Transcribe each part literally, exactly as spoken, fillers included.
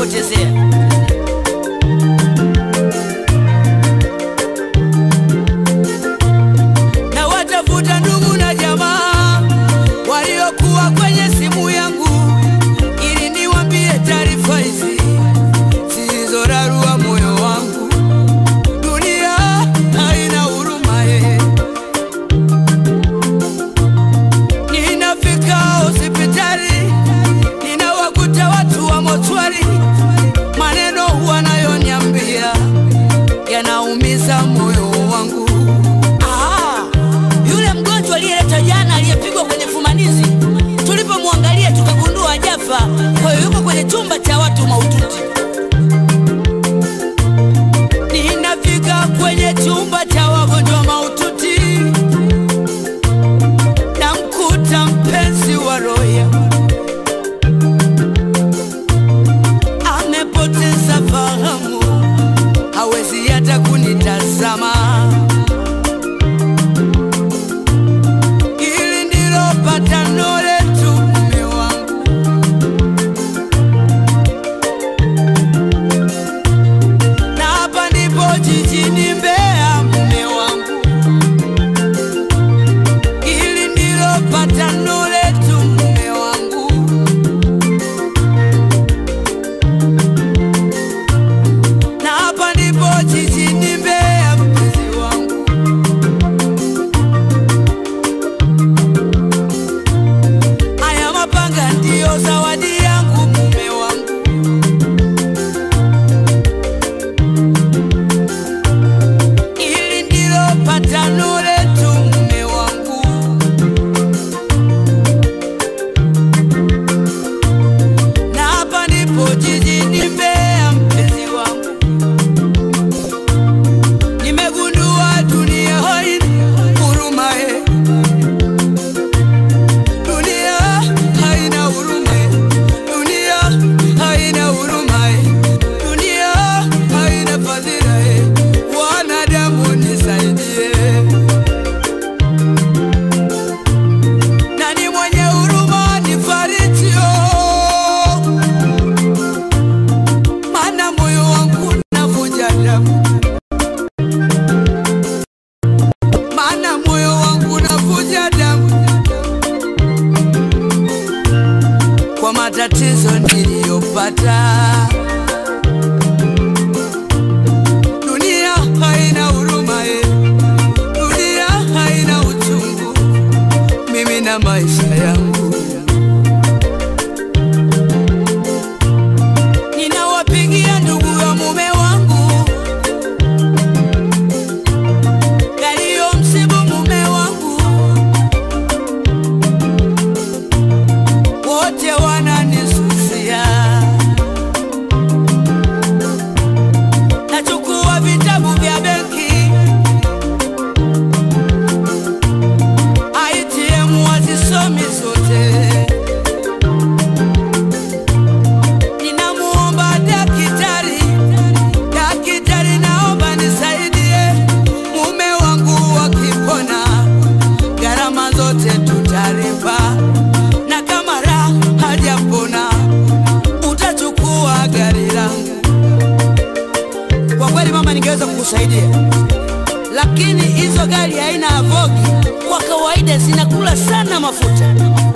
kunipotezea. Na watafuta ndugu na jamaa waliokuwa kwenye simu yangu ili niwaambie taarifa hizi zilizorarua moyo wangu. Dunia haina huruma eh. Ninafika hospitali ninawakuta watu wa mochwari, maneno wanayoniambia yanaumiza moyo wangu. Ah, yule mgonjwa aliyeleta jana aliyepigwa kwenye fumanizi, tulipomwangalia tukagundua hajafa, kwa hiyo yuko kwenye chumba cha watu mahututi. Ninafika kwenye chumba cha wagonjwa mahututi, namkuta mpenzi wa roya amepoteza fahamu, hawezi hata kunitazama. Ili ndilo patano letu mume wangu, na hapa ndipo jijini Mbeya mume wangu. Ili ndilo patano letu mume wangu, na hapa ndipo jijini Mbeya mpenzi wangu. Haya mapanga ndio zawadi yangu mume wangu. Ili ndilo patano letu mume wangu, na hapa ndipo jijini Mbeya mpenzi wangu. Nimegundua dunia haina huruma eh. Dunia haina huruma eh. Dunia haina huruma eh. Dunia haina fadhila eh. Wanadamu nisaidie. Nani mwenye huruma nifariji oh. Maana moyo wangu unavuja damu, maana moyo wangu unavuja damu kwa matatizo niliyopata. Dunia haina huruma eh. Dunia haina uchungu mimi na maisha yangu. Ninawapigia ndugu ya mume wangu yaliyomsibu mume wangu, wote wananisusia. Nachukua vitabu vya benki, I T M wazisomi zote. Ninamuomba daktari, daktari naomba nisaidie mume wangu wakipona, gharama zote tutalipa, na kama raha hajapona utachukua gari langu. Kwa kweli mama, ningeweza kukusaidia, lakini hizo gari haina avogi, kwa kawaida zinakula sana mafuta.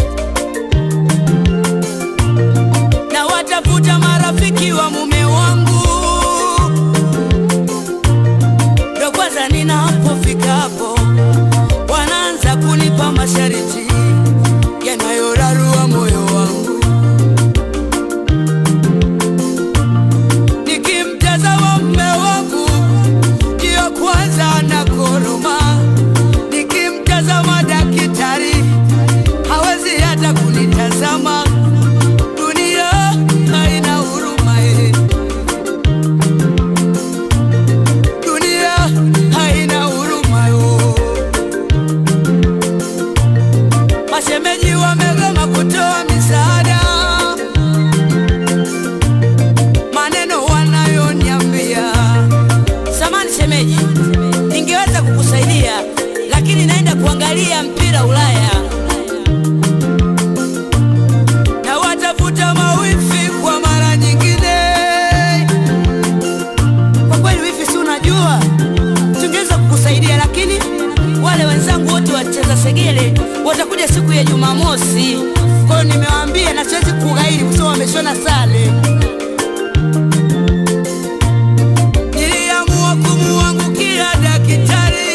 Na watafuta marafiki wa mume wangu, ndo kwanza ninapofika hapo wanaanza kunipa masharti yanayorarua moyo wangu. Nikimtazama mume wangu ndio kwanza na koroma, nikimtazama daktari hawezi hata kunitazama. Dunia haina huruma eh. Dunia haina huruma yo. Mashemeji wamegoma kutoa misaada, maneno wanayoniambia. Samani shemeji, ningeweza kukusaidia, lakini naenda kuangalia mpira Ulaya. wameshona sale. Niliamua kumuangukia daktari,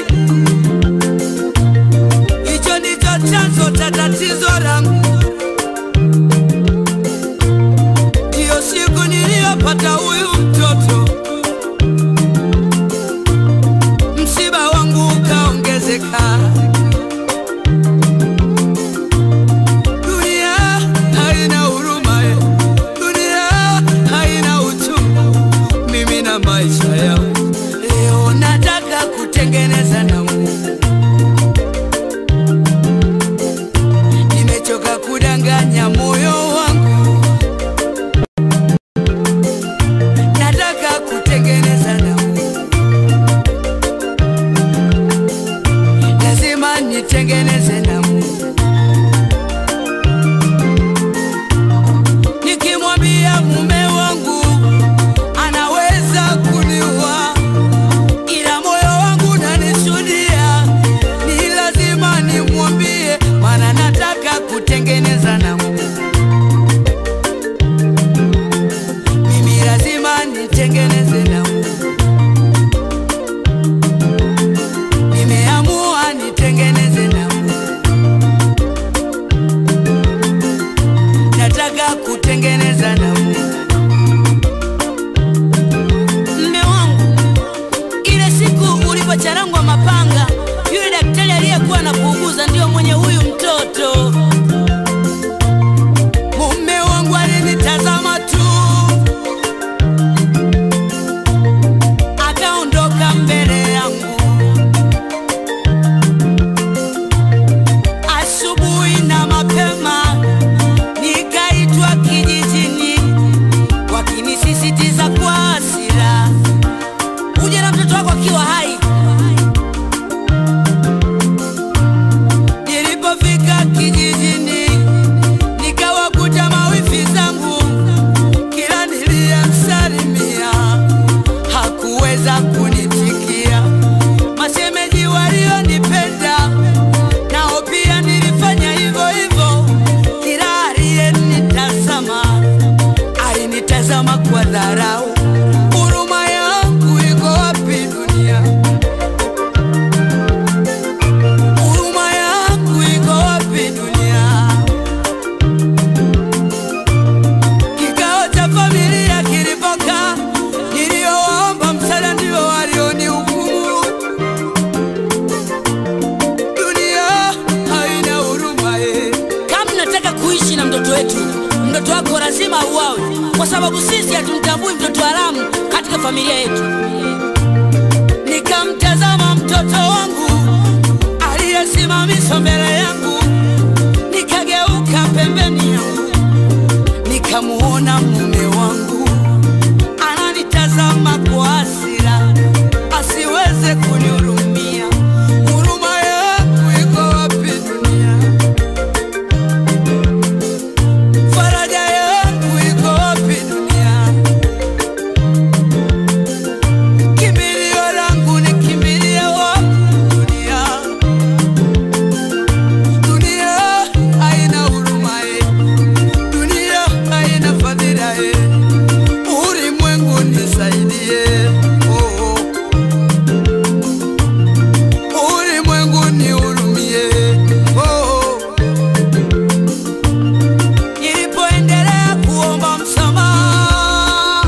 hicho ndicho chanzo cha tatizo langu. Ndiyo siku niliyopata huyu mtoto, msiba wangu ukaongezeka. Dunia haina huruma, dunia haina uchungu. Mimi na maisha yangu leo nataka kutengeneza na Mungu. Nimechoka kudanganya moyo wangu, nataka kutengeneza na Mungu. Lazima nitengeneze na Mungu. Nikimwambia mume wangu anaweza kuniua, ila moyo wangu unanishuhudia ni lazima nimwambie, maana nataka kutengeneza na Mungu. Mimi lazima nitengeneze na Mungu. Nimeamua nitengeneze na Mungu. Nataka kutengeneza na Mungu. Mume wangu, ile siku ulipocharangwa mapanga, yule daktari aliyekuwa anakuuguza ndio mwenye huyu mtoto. Mume wangu alinitazama tu, akaondoka mbele yangu. Asubuhi na mapema nikaitwa kijijini, wakinisisitiza kwa hasira, uje na mtoto wako akiwa hai. Nilipofika kijijini nikawakuta mawifi zangu, kila niliyemsalimia hakuweza kunitikia. Mashemeji walionipenda nao pia nilifanya hivyo hivyo, kila aliyenitazama alinitazama kwa dharau. Huruma yangu iko wapi dunia? Huruma yangu iko wapi dunia? Kikao cha familia kilipokaa, niliowaomba msaada ndio walionihukumu. Dunia haina huruma. Kama nataka kuishi na mtoto wetu, mtoto wako lazima auawe, kwa sababu sisi hatumtambui mtoto haramu katika familia yetu. Nikamtazama mtoto wangu aliyesimamishwa mbele yangu, nikageuka pembeni yangu, nikamuona mume wangu ananitazama kwa hasira, asiweze kunihurumia. Huruma yangu iko wapi dunia? Faraja yangu iko wapi dunia? Kimbilio langu nikimbilie wapi dunia? Dunia haina huruma, dunia haina fadhila. Ulimwengu nisaidie, oh, oh. Ulimwengu nihurumie, oh, oh. Nilipoendelea kuomba msamaha,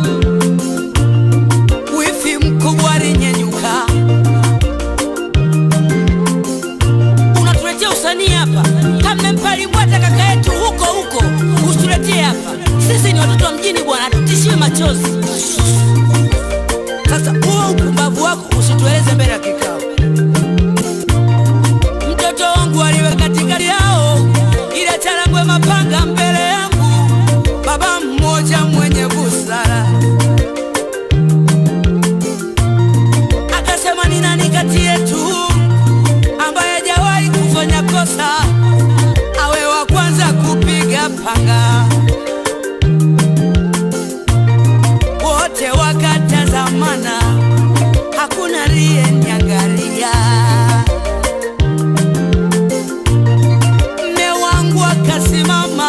wifi mkubwa alinyenyuka. Unatuletea usanii hapa? Kama mpalimbwata kaka yetu huko huko, usituletee hapa. Sisi ni watoto wa mjini bwana, tutishiwe machozi. Sasa huo upumbavu wako usitueleze mbele ya kikao. Mtoto wangu aliwe katikati yao, ile charangwe mapanga mbele yangu. Baba mmoja mwenye busara akasema, ni nani kati yetu ambaye hajawahi kufanya kosa awe wa kwanza kupiga panga? Wote wakatazamana, hakuna aliyenyangalia. Mume wangu akasimama